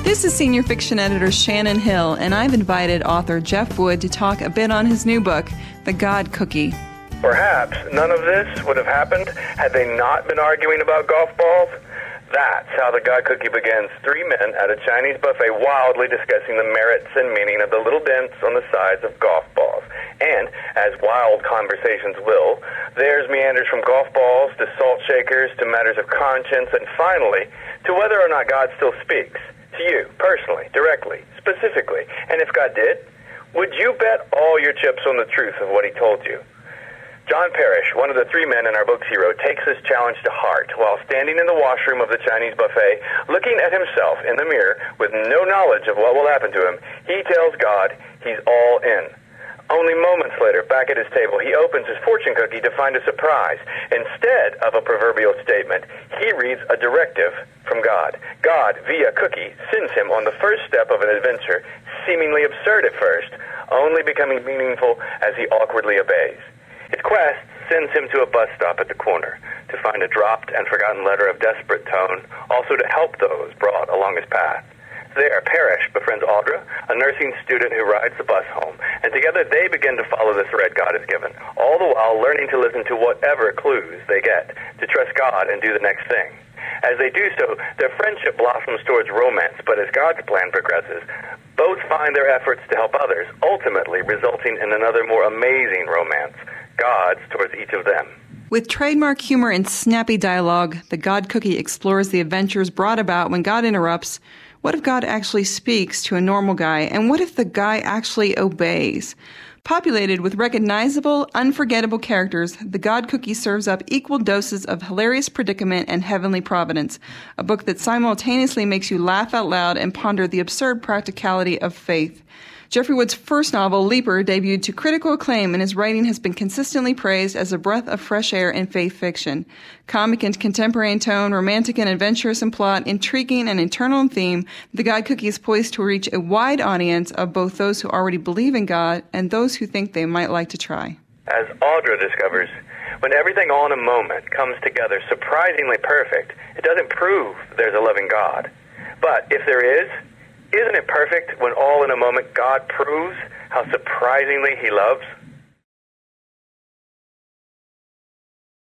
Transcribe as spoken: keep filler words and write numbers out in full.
This is Senior Fiction Editor Shannon Hill, and I've invited author Jeff Wood to talk a bit on his new book, The God Cookie. Perhaps none of this would have happened had they not been arguing about golf balls. That's how The God Cookie begins. Three men at a Chinese buffet wildly discussing the merits and meaning of the little dents on the sides of golf balls. And, as wild conversations will, there's meanders from golf balls to salt shakers to matters of conscience and finally to whether or not God still speaks. To you, personally, directly, specifically. And if God did, would you bet all your chips on the truth of what he told you? John Parrish, one of the three men in our book's hero, takes this challenge to heart while standing in the washroom of the Chinese buffet, looking at himself in the mirror with no knowledge of what will happen to him. He tells God he's all in. Only moments later, back at his table, he opens his fortune cookie to find a surprise. Instead of a proverbial statement, he reads a directive from God. God, via cookie, sends him on the first step of an adventure, seemingly absurd at first, only becoming meaningful as he awkwardly obeys. His quest sends him to a bus stop at the corner to find a dropped and forgotten letter of desperate tone, also to help those brought along his path. There, Parrish befriends Audra, a nursing student who rides the bus home, and together they begin to follow the thread God has given, all the while learning to listen to whatever clues they get, to trust God and do the next thing. As they do so, their friendship blossoms towards romance, but as God's plan progresses, both find their efforts to help others, ultimately resulting in another more amazing romance, God's towards each of them. With trademark humor and snappy dialogue, The God Cookie explores the adventures brought about when God interrupts. What if God actually speaks to a normal guy? And what if the guy actually obeys? Populated with recognizable, unforgettable characters, The God Cookie serves up equal doses of hilarious predicament and heavenly providence, a book that simultaneously makes you laugh out loud and ponder the absurd practicality of faith. Jeffrey Wood's first novel, Leaper, debuted to critical acclaim, and his writing has been consistently praised as a breath of fresh air in faith fiction. Comic and contemporary in tone, romantic and adventurous in plot, intriguing and internal in theme, The God Cookie is poised to reach a wide audience of both those who already believe in God and those who think they might like to try. As Audra discovers, when everything all in a moment comes together surprisingly perfect, it doesn't prove there's a loving God. But if there is, isn't it perfect when all in a moment God proves how surprisingly he loves?